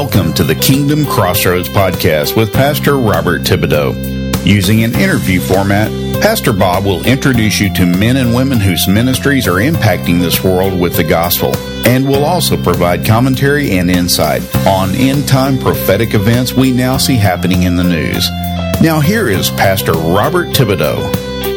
Welcome to the Kingdom Crossroads podcast with Pastor Robert Thibodeau. Using an interview format, Pastor Bob will introduce you to men and women whose ministries are impacting this world with the gospel, and will also provide commentary and insight on end-time prophetic events we now see happening in the news. Now here is Pastor Robert Thibodeau.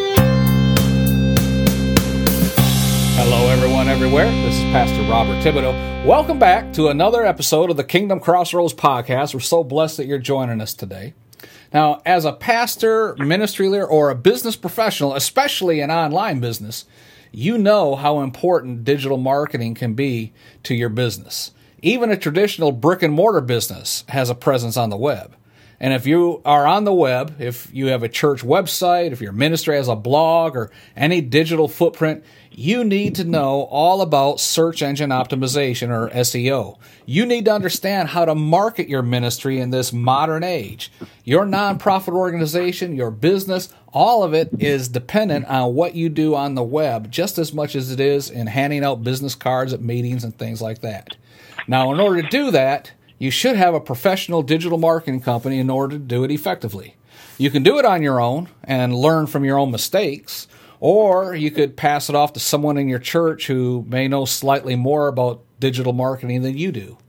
Hello everyone everywhere, this is Pastor Robert Thibodeau. Welcome back to another episode of the Kingdom Crossroads podcast. We're so blessed that you're joining us today. Now, as a pastor, ministry leader, or a business professional, especially in online business, you know how important digital marketing can be to your business. Even a traditional brick and mortar business has a presence on the web. And if you are on the web, if you have a church website, if your ministry has a blog or any digital footprint, you need to know all about search engine optimization, or SEO. You need to understand how to market your ministry in this modern age. Your nonprofit organization, your business, all of it is dependent on what you do on the web, just as much as it is in handing out business cards at meetings and things like that. Now, in order to do that, you should have a professional digital marketing company in order to do it effectively. You can do it on your own and learn from your own mistakes, or you could pass it off to someone in your church who may know slightly more about digital marketing than you do.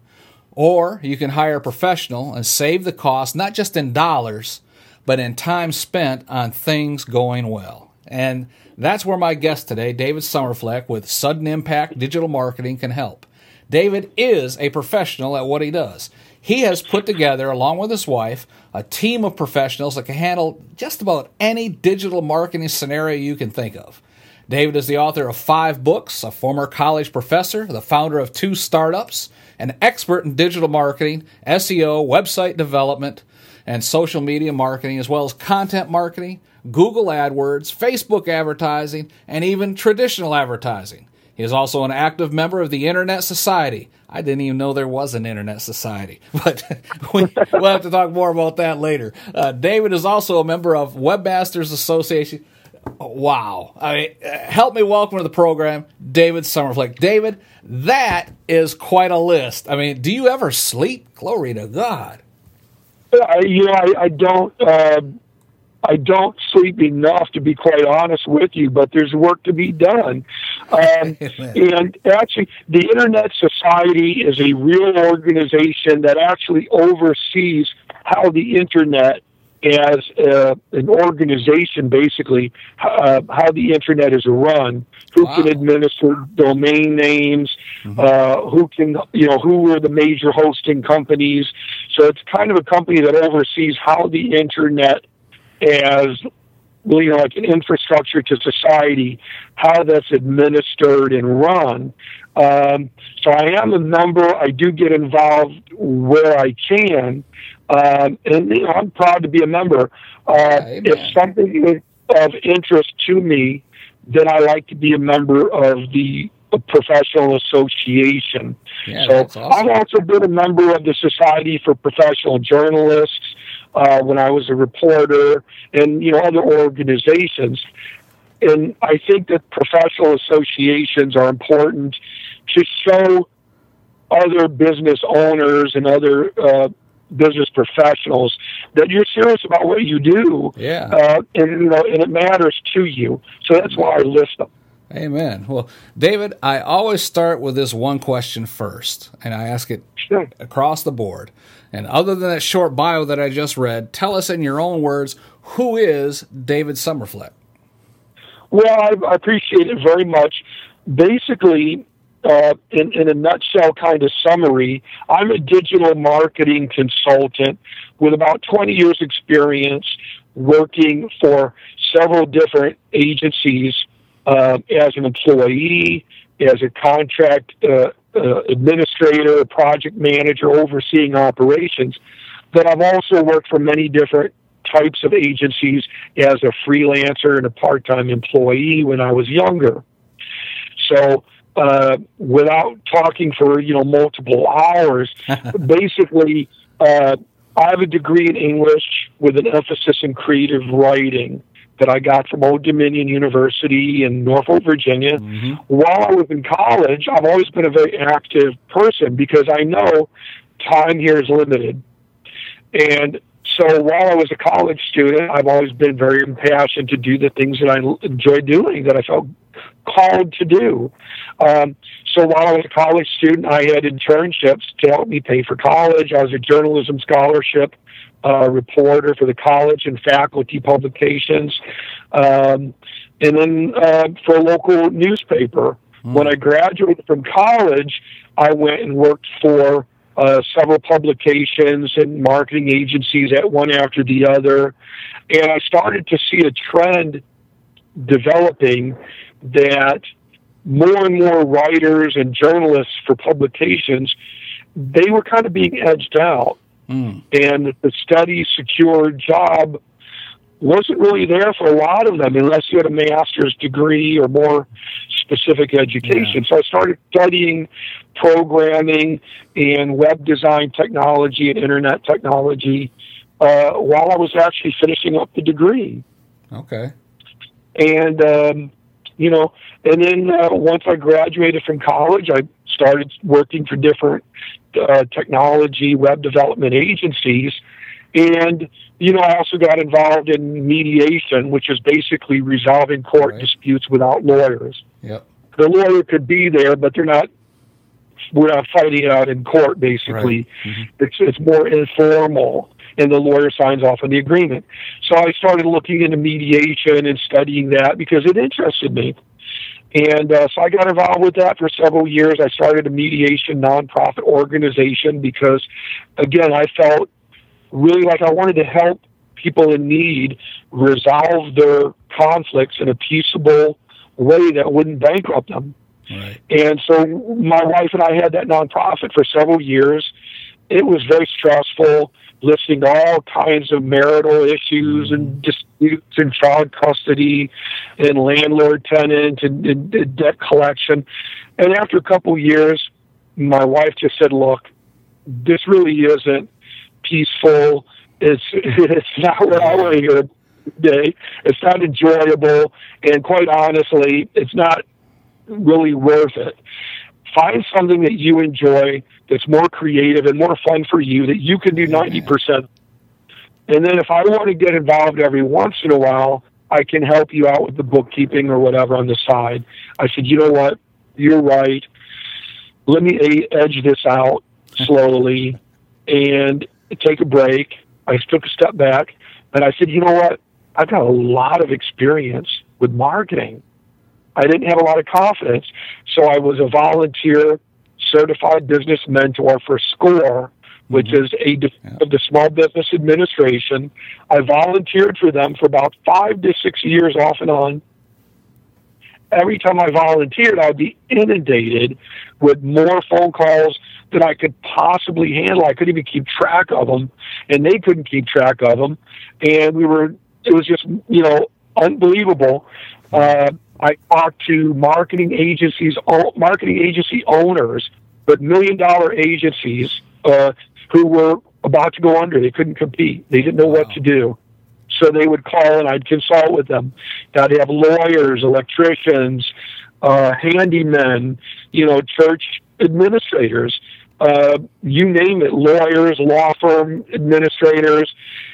Or you can hire a professional and save the cost, not just in dollars, but in time spent on things going well. And that's where my guest today, David Sommerfleck with Sudden Impact Digital Marketing, can help. David is a professional at what he does. He has put together, along with his wife, a team of professionals that can handle just about any digital marketing scenario you can think of. David is the author of 5 books, a former college professor, the founder of 2 startups, an expert in digital marketing, SEO, website development, and social media marketing, as well as content marketing, Google AdWords, Facebook advertising, and even traditional advertising. He is also an active member of the Internet Society. I didn't even know there was an Internet Society, but we'll have to talk more about that later. David is also a member of Webmasters Association. Wow. I mean, help me welcome to the program, David Sommerfleck. David, that is quite a list. I mean, do you ever sleep? Glory to God. I don't sleep enough, to be quite honest with you, but there's work to be done. And actually, the Internet Society is a real organization that actually oversees how the Internet, as an organization, basically, how the Internet is run, who can administer domain names, who are the major hosting companies. So it's kind of a company that oversees how the Internet, as like an infrastructure to society, how that's administered and run. So I am a member. I do get involved where I can, and I'm proud to be a member. If something is of interest to me, then I like to be a member of the professional association. Yeah, so that's awesome. I've also been a member of the Society for Professional Journalists when I was a reporter, and other organizations. And I think that professional associations are important to show other business owners and other business professionals that you're serious about what you do. Yeah. And it matters to you. So that's why I list them. Amen. Well, David, I always start with this one question first, and I ask it across the board. And other than that short bio that I just read, tell us in your own words, who is David Sommerfleck? Well, I appreciate it very much. Basically, in a nutshell kind of summary, I'm a digital marketing consultant with about 20 years experience working for several different agencies as an employee, as a contract administrator, project manager, overseeing operations. But I've also worked for many different types of agencies as a freelancer and a part-time employee when I was younger. So without talking for multiple hours, basically I have a degree in English with an emphasis in creative writing that I got from Old Dominion University in Norfolk, Virginia. While I was in college, I've always been a very active person because I know time here is limited. And so while I was a college student, I've always been very impassioned to do the things that I enjoy doing, that I felt called to do. So while I was a college student, I had internships to help me pay for college. I was a journalism scholarship reporter for the college and faculty publications, and then for a local newspaper. When I graduated from college, I went and worked for several publications and marketing agencies at one after the other, and I started to see a trend developing that more and more writers and journalists for publications, they were kind of being edged out. And the steady, secure job wasn't really there for a lot of them unless you had a master's degree or more specific education. So I started studying programming and web design technology and internet technology while I was actually finishing up the degree. Okay. And, and then once I graduated from college, I started working for different technology web development agencies. And, I also got involved in mediation, which is basically resolving court disputes without lawyers. Yep. The lawyer could be there, but we're not fighting it out in court, basically. Right. It's more informal, and the lawyer signs off on the agreement. So I started looking into mediation and studying that because it interested me. And so I got involved with that for several years. I started a mediation nonprofit organization because, again, I felt really like I wanted to help people in need resolve their conflicts in a peaceable way that wouldn't bankrupt them. Right. And so my wife and I had that nonprofit for several years. It was very stressful, listening to all kinds of marital issues and disputes and child custody and landlord-tenant and debt collection. And after a couple of years, my wife just said, look, this really isn't peaceful. It's not what I want to hear today. It's not enjoyable. And quite honestly, it's not really worth it. Find something that you enjoy that's more creative and more fun for you that you can do 90%. And then if I want to get involved every once in a while, I can help you out with the bookkeeping or whatever on the side. I said, you know what? You're right. Let me edge this out slowly and take a break. I took a step back and I said, you know what? I've got a lot of experience with marketing. I didn't have a lot of confidence. So I was a volunteer certified business mentor for SCORE, which is of the Small Business Administration. I volunteered for them for about 5 to 6 years off and on. Every time I volunteered, I'd be inundated with more phone calls than I could possibly handle. I couldn't even keep track of them, and they couldn't keep track of them. And it was just, unbelievable. I talked to marketing agency owners, but $1 million agencies who were about to go under. They couldn't compete. They didn't know what to do. So they would call and I'd consult with them. Now they have lawyers, electricians, handymen, church administrators, you name it, lawyers, law firm administrators,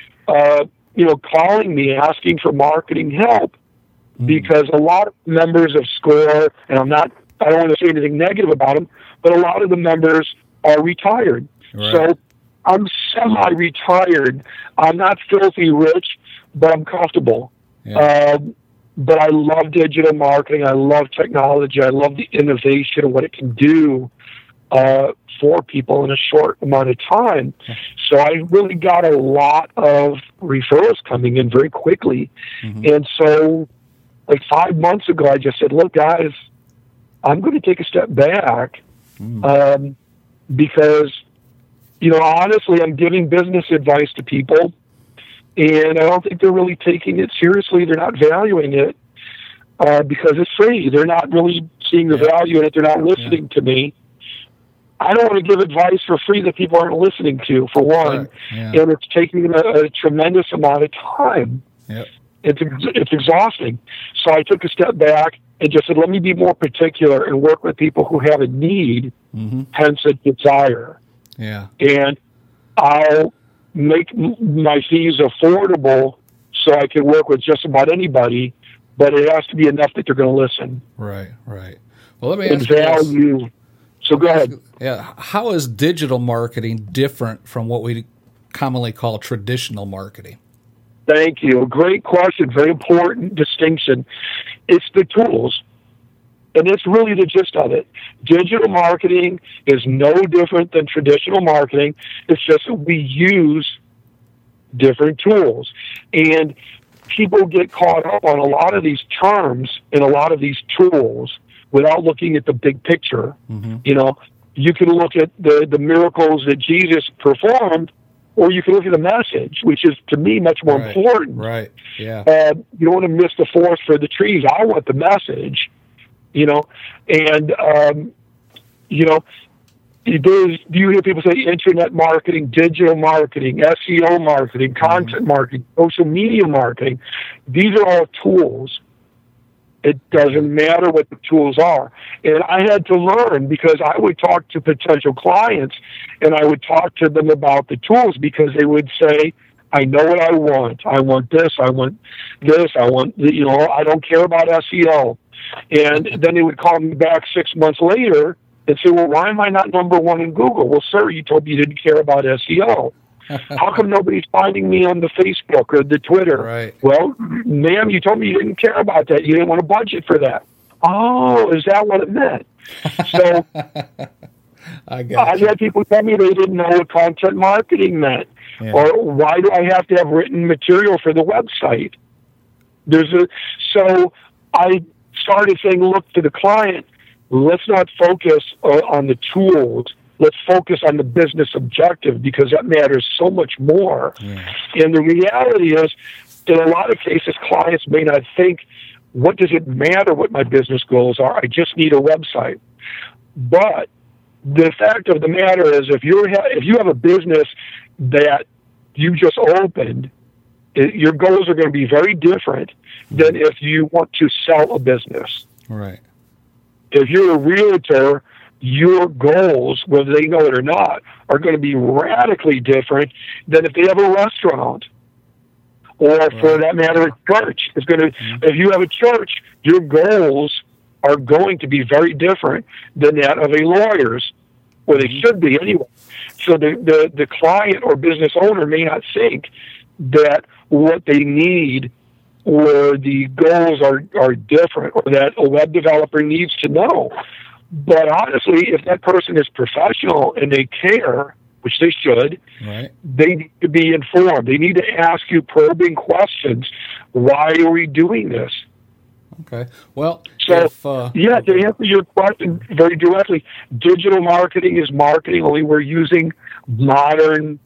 calling me asking for marketing help because a lot of members of SCORE, and I don't want to say anything negative about them, but a lot of the members are retired. Right. So I'm semi-retired. I'm not filthy rich, but I'm comfortable. Yeah. But I love digital marketing. I love technology. I love the innovation and what it can do for people in a short amount of time. So I really got a lot of referrals coming in very quickly. And so like 5 months ago, I just said, look, guys, I'm going to take a step back because, honestly, I'm giving business advice to people, and I don't think they're really taking it seriously. They're not valuing it because it's free. They're not really seeing the value in it. They're not listening to me. I don't want to give advice for free that people aren't listening to, for one, and it's taking a tremendous amount of time. Yep. It's exhausting. So I took a step back and just said, let me be more particular and work with people who have a need, hence a desire. Yeah. And I'll make my fees affordable so I can work with just about anybody, but it has to be enough that they're going to listen. Right. Well, let me And ask you this. value. So go ahead. Yeah. How is digital marketing different from what we commonly call traditional marketing? Thank you. Great question. Very important distinction. It's the tools. And it's really the gist of it. Digital marketing is no different than traditional marketing. It's just that we use different tools. And people get caught up on a lot of these terms and a lot of these tools without looking at the big picture. Mm-hmm. You know, you can look at the miracles that Jesus performed, or you can look at the message, which is, to me, much more important. Right, yeah. You don't want to miss the forest for the trees. I want the message. You know, and, you know, you hear people say internet marketing, digital marketing, SEO marketing, content marketing, social media marketing. These are all tools. It doesn't matter what the tools are. And I had to learn, because I would talk to potential clients and I would talk to them about the tools, because they would say, I know what I want. I want this. I want this. I want, you know, I don't care about SEO. And then they would call me back 6 months later and say, well, why am I not number one in Google? Well, sir, you told me you didn't care about SEO. How come nobody's finding me on the Facebook or the Twitter? Right. Well, ma'am, you told me you didn't care about that. You didn't want to budget for that. Oh, is that what it meant? So I've had people tell me they didn't know what content marketing meant. Yeah. Or why do I have to have written material for the website? So I started saying, look, to the client, let's not focus on the tools. Let's focus on the business objective, because that matters so much more. Yeah. And the reality is, in a lot of cases, clients may not think, what does it matter what my business goals are? I just need a website. But the fact of the matter is, if you have a business that you just opened, your goals are going to be very different than if you want to sell a business. Right. If you're a realtor, your goals, whether they know it or not, are going to be radically different than if they have a restaurant. Or for that matter, a church. If you have a church, your goals are going to be very different than that of a lawyer's, or they should be anyway. So the client or business owner may not think that what they need or the goals are different, or that a web developer needs to know. But honestly, if that person is professional and they care, which they should, right, they need to be informed. They need to ask you probing questions. Why are we doing this? Okay. Well, so to answer your question very directly, digital marketing is marketing, only we're using modern,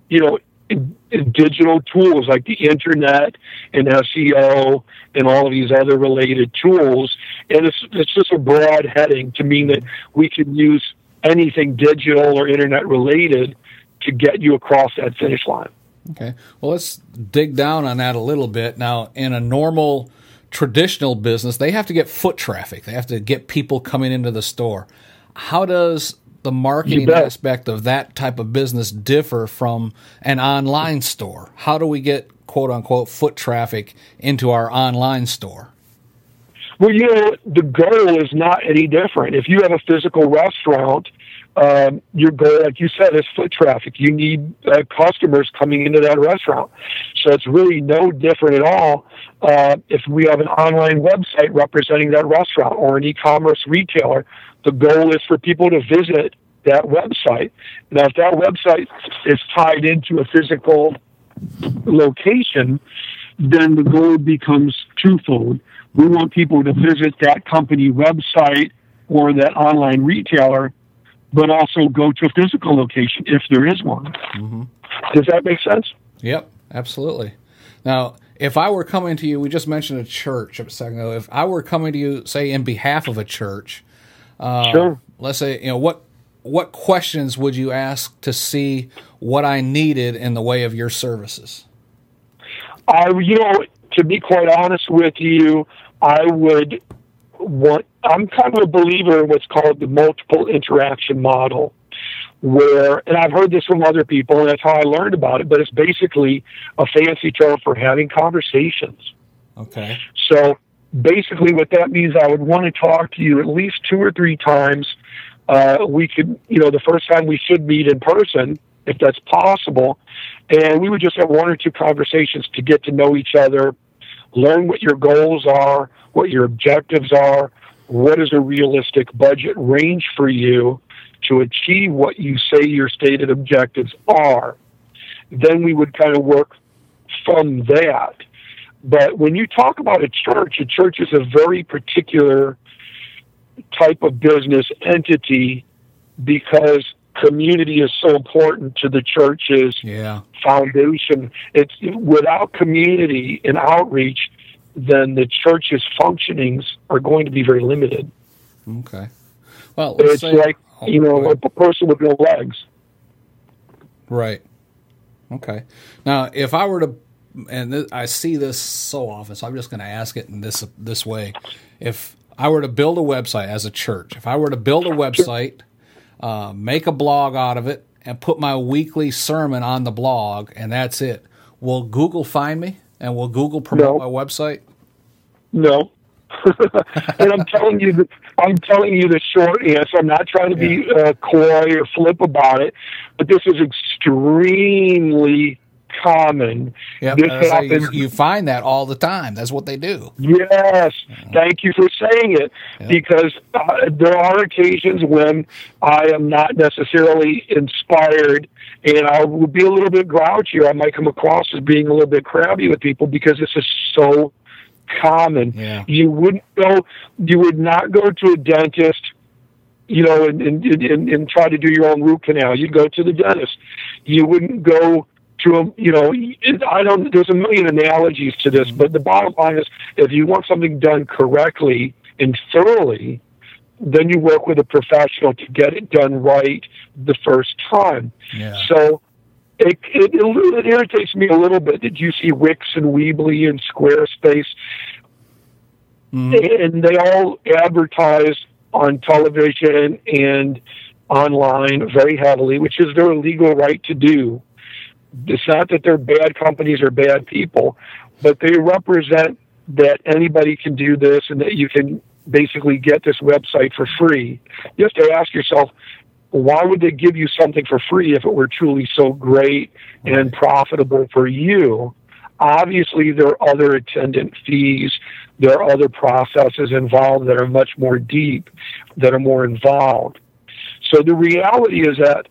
digital tools like the internet and SEO and all of these other related tools. And it's just a broad heading to mean that we can use anything digital or internet related to get you across that finish line. Okay. Well, let's dig down on that a little bit. Now, in a normal traditional business, they have to get foot traffic. They have to get people coming into the store. How does the marketing aspect of that type of business differ from an online store? How do we get, quote unquote, foot traffic into our online store? Well, the goal is not any different. If you have a physical restaurant, your goal, like you said, is foot traffic. You need customers coming into that restaurant. So it's really no different at all if we have an online website representing that restaurant or an e-commerce retailer. The goal is for people to visit that website. Now, if that website is tied into a physical location, then the goal becomes twofold. We want people to visit that company website or that online retailer, but also go to a physical location if there is one. Mm-hmm. Does that make sense? Yep, absolutely. Now, if I were coming to you, we just mentioned a church a second ago. If I were coming to you, say, in behalf of a church, sure. Let's say, what questions would you ask to see what I needed in the way of your services? To be quite honest with you, I'm kind of a believer in what's called the multiple interaction model, where, and I've heard this from other people, and that's how I learned about it, but it's basically a fancy term for having conversations. Okay. So basically what that means, I would want to talk to you at least 2 or 3 times. We could, the first time we should meet in person, if that's possible, and we would just have 1 or 2 conversations to get to know each other, learn what your goals are, what your objectives are, what is a realistic budget range for you to achieve what you say your stated objectives are. Then we would kind of work from that. But when you talk about a church is a very particular type of business entity because community is so important to the church's foundation. It's without community and outreach, then the church's functionings are going to be very limited. Okay. Well, it's like, a person with no legs. Right. Okay. Now, if I were to, and I see this so often, so I'm just going to ask it in this way. If I were to build a website as a church, if I were to build a website, make a blog out of it, and put my weekly sermon on the blog, and that's it, will Google find me? And will Google promote my website? No. And I'm telling you the short answer. I'm not trying to be coy or flip about it, but this is extremely common. Yep, this happens. You find that all the time. That's what they do. Yes. Thank you for saying it, because there are occasions when I am not necessarily inspired, and I will be a little bit grouchy, or I might come across as being a little bit crabby with people because this is so common. Yeah. You would not go to a dentist, and try to do your own root canal. You'd go to the dentist. You wouldn't go to there's a million analogies to this, but the bottom line is, if you want something done correctly and thoroughly, then you work with a professional to get it done right the first time. Yeah. So it irritates me a little bit that you see Wix and Weebly and Squarespace, and they all advertise on television and online very heavily, which is their legal right to do. It's not that they're bad companies or bad people, but they represent that anybody can do this and that you can basically get this website for free. You have to ask yourself, why would they give you something for free if it were truly so great and profitable for you? Obviously, there are other attendant fees. There are other processes involved that are much more deep, that are more involved. So the reality is that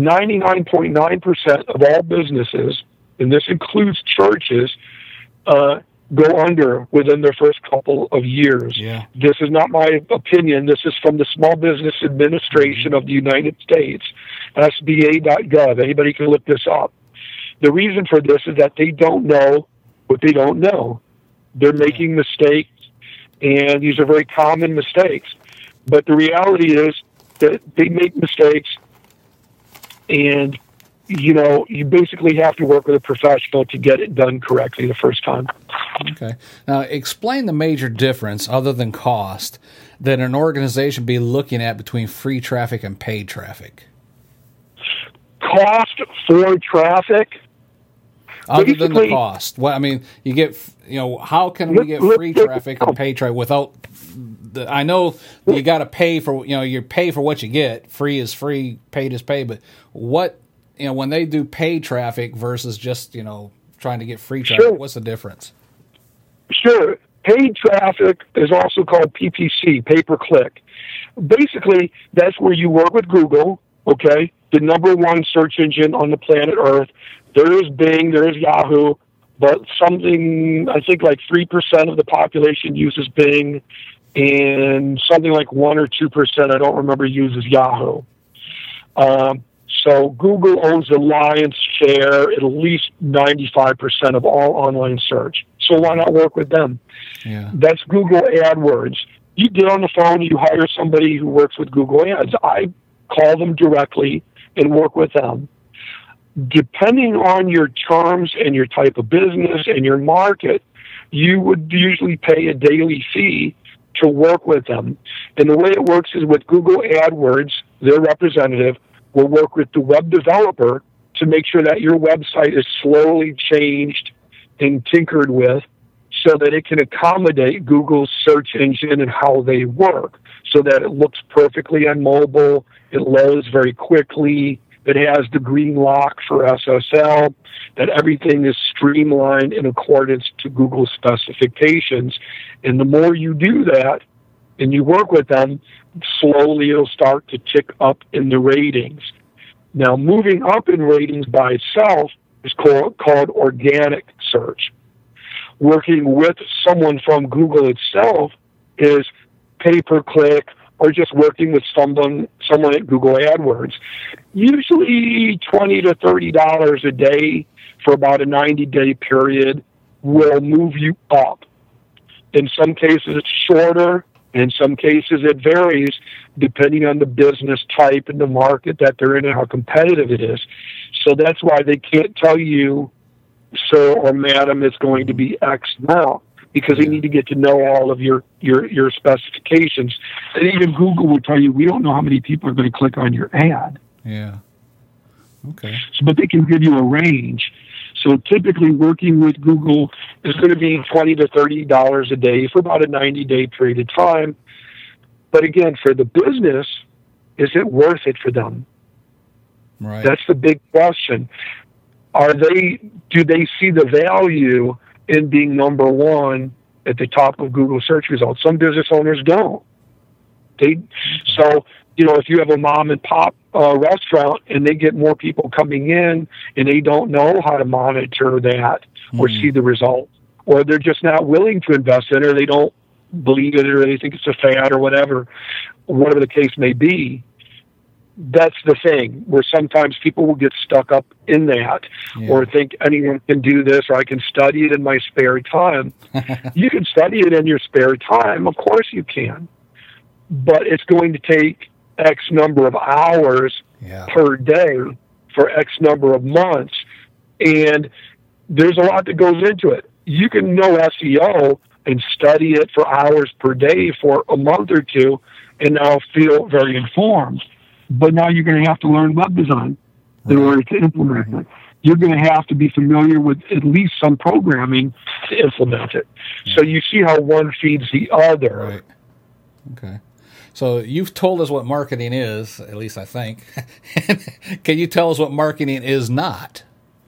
99.9% of all businesses, and this includes churches, go under within their first couple of years. Yeah. This is not my opinion. This is from the Small Business Administration of the United States, SBA.gov. Anybody can look this up. The reason for this is that they don't know what they don't know. They're making mistakes, and these are very common mistakes. But the reality is that they make mistakes, and you basically have to work with a professional to get it done correctly the first time. Okay. Now, explain the major difference, other than cost, that an organization be looking at between free traffic and paid traffic. Cost for traffic? Other than the cost. Well, I mean, you get, how can we get free traffic and paid traffic without... I know you got to pay for, you pay for what you get. Free is free, paid is paid. But what, when they do paid traffic versus just, trying to get free traffic, what's the difference? Sure. Paid traffic is also called PPC, pay-per-click. Basically, that's where you work with Google, okay, the number one search engine on the planet Earth. There is Bing, there is Yahoo, but something, I think like 3% of the population uses Bing, and something like 1 or 2%, I don't remember, uses Yahoo. So Google owns the lion's share, at least 95% of all online search. So why not work with them? Yeah. That's Google AdWords. You get on the phone, you hire somebody who works with Google Ads. I call them directly and work with them. Depending on your terms and your type of business and your market, you would usually pay a daily fee to work with them. And the way it works is with Google AdWords, their representative will work with the web developer to make sure that your website is slowly changed and tinkered with so that it can accommodate Google's search engine and how they work, so that it looks perfectly on mobile, it loads very quickly, it has the green lock for SSL, that everything is streamlined in accordance to Google's specifications. And the more you do that and you work with them, slowly it'll start to tick up in the ratings. Now, moving up in ratings by itself is called organic search. Working with someone from Google itself is pay-per-click, or just working with someone at Google AdWords. Usually $20 to $30 a day for about a 90-day period will move you up. In some cases, it's shorter. In some cases, it varies depending on the business type and the market that they're in and how competitive it is. So that's why they can't tell you, sir or madam, it's going to be X now, because they need to get to know all of your specifications. And even Google will tell you, we don't know how many people are going to click on your ad. Yeah. Okay. So, but they can give you a range. So typically working with Google is going to be $20 to $30 a day for about a 90-day period of time. But again, for the business, is it worth it for them? Right. That's the big question. Do they see the value in being number one at the top of Google search results? Some business owners don't. So, if you have a mom and pop restaurant and they get more people coming in and they don't know how to monitor that or see the results, or they're just not willing to invest in it, or they don't believe it, or they think it's a fad or whatever the case may be, that's the thing, where sometimes people will get stuck up in that or think anyone can do this, or I can study it in my spare time. You can study it in your spare time. Of course you can. But it's going to take X number of hours per day for X number of months. And there's a lot that goes into it. You can know SEO and study it for hours per day for a month or two and now feel very informed. But now you're going to have to learn web design in order to implement it. You're going to have to be familiar with at least some programming to implement it. So you see how one feeds the other. Right. Okay. So you've told us what marketing is, at least I think. Can you tell us what marketing is not?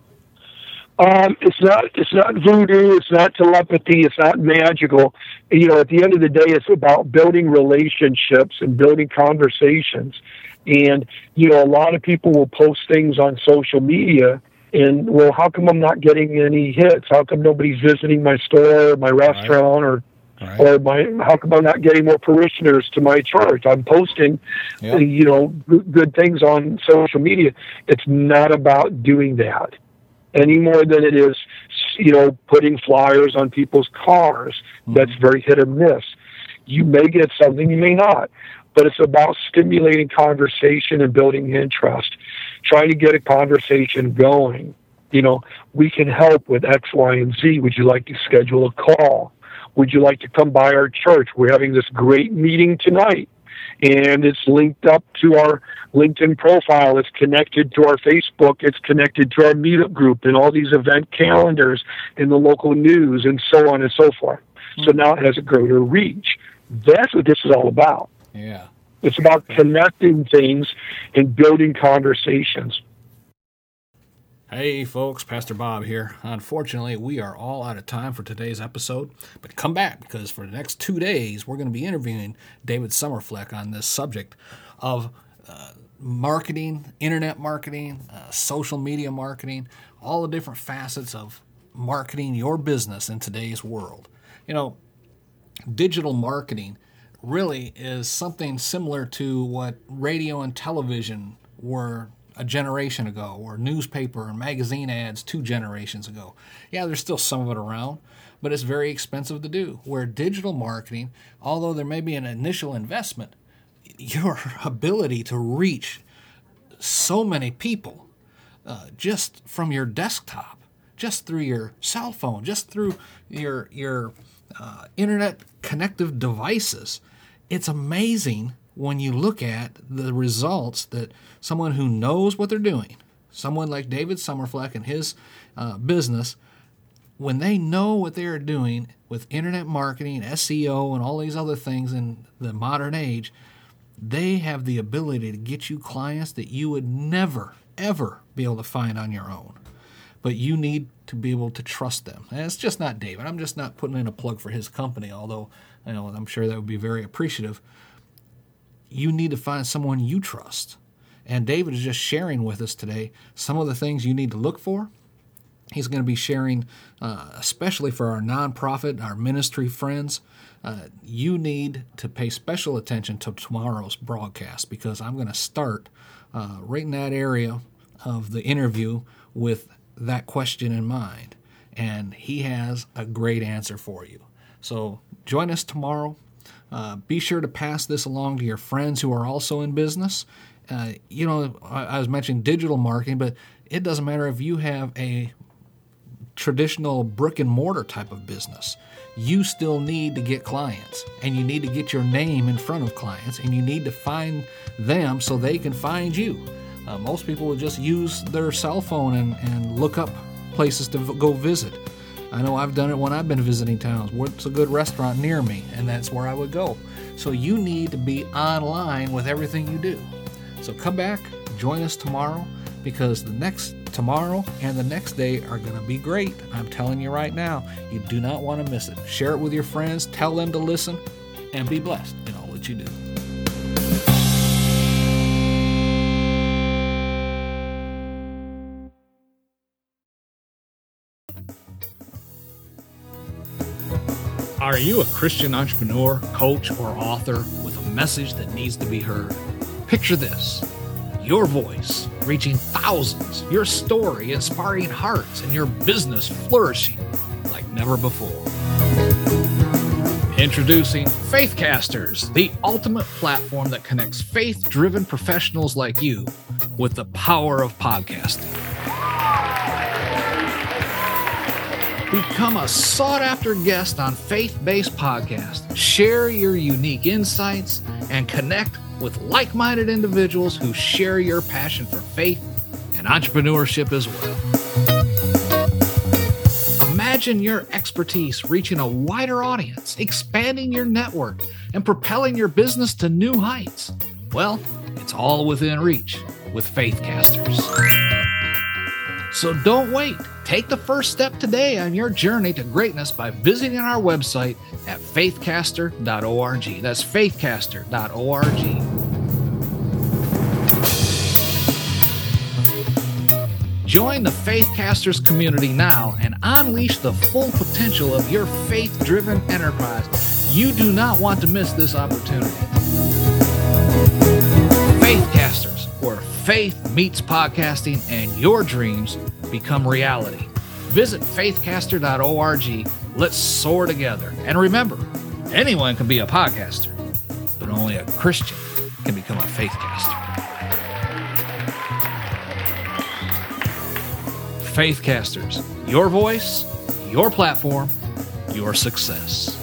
It's not voodoo. It's not telepathy. It's not magical. At the end of the day, it's about building relationships and building conversations. And, a lot of people will post things on social media and, well, how come I'm not getting any hits? How come nobody's visiting my store, or my restaurant, or how come I'm not getting more parishioners to my church? I'm posting, good things on social media. It's not about doing that any more than it is, putting flyers on people's cars. That's very hit or miss. You may get something, you may not. But it's about stimulating conversation and building interest, trying to get a conversation going. We can help with X, Y, and Z. Would you like to schedule a call? Would you like to come by our church? We're having this great meeting tonight, and it's linked up to our LinkedIn profile. It's connected to our Facebook. It's connected to our meetup group and all these event calendars in the local news and so on and so forth. So now it has a greater reach. That's what this is all about. Yeah. It's about connecting things and building conversations. Hey folks, Pastor Bob here. Unfortunately, we are all out of time for today's episode, but come back, because for the next 2 days, we're going to be interviewing David Summerfleck on this subject of marketing, internet marketing, social media marketing, all the different facets of marketing your business in today's world. Digital marketing really is something similar to what radio and television were a generation ago, or newspaper and magazine ads 2 generations ago. Yeah, there's still some of it around, but it's very expensive to do. Where digital marketing, although there may be an initial investment, your ability to reach so many people just from your desktop, just through your cell phone, just through your internet connective devices, it's amazing when you look at the results that someone who knows what they're doing, someone like David Summerfleck and his business, when they know what they are doing with internet marketing, SEO, and all these other things in the modern age, they have the ability to get you clients that you would never, ever be able to find on your own. But you need to be able to trust them. And it's just not David. I'm just not putting in a plug for his company, although I'm sure that would be very appreciative. You need to find someone you trust. And David is just sharing with us today some of the things you need to look for. He's going to be sharing, especially for our nonprofit, our ministry friends, you need to pay special attention to tomorrow's broadcast, because I'm going to start right in that area of the interview with that question in mind. And he has a great answer for you. So join us tomorrow. Be sure to pass this along to your friends who are also in business. I was mentioning digital marketing, but it doesn't matter if you have a traditional brick and mortar type of business. You still need to get clients, and you need to get your name in front of clients, and you need to find them so they can find you. Most people will just use their cell phone and look up places to go visit. I know I've done it when I've been visiting towns. What's a good restaurant near me? And that's where I would go. So you need to be online with everything you do. So come back, join us tomorrow, because tomorrow and the next day are going to be great. I'm telling you right now, you do not want to miss it. Share it with your friends, tell them to listen, and be blessed in all that you do. Are you a Christian entrepreneur, coach, or author with a message that needs to be heard? Picture this: your voice reaching thousands, your story inspiring hearts, and your business flourishing like never before. Introducing Faithcasters, the ultimate platform that connects faith-driven professionals like you with the power of podcasting. Become a sought-after guest on faith-based podcasts. Share your unique insights and connect with like-minded individuals who share your passion for faith and entrepreneurship as well. Imagine your expertise reaching a wider audience, expanding your network, and propelling your business to new heights. Well, it's all within reach with Faithcasters. So don't wait. Take the first step today on your journey to greatness by visiting our website at faithcaster.org. That's faithcaster.org. Join the Faithcasters community now and unleash the full potential of your faith-driven enterprise. You do not want to miss this opportunity. Faithcasters, where faith meets podcasting and your dreams become reality. Visit faithcaster.org. Let's soar together. And remember, anyone can be a podcaster, but only a Christian can become a faithcaster. Faithcasters, your voice, your platform, your success.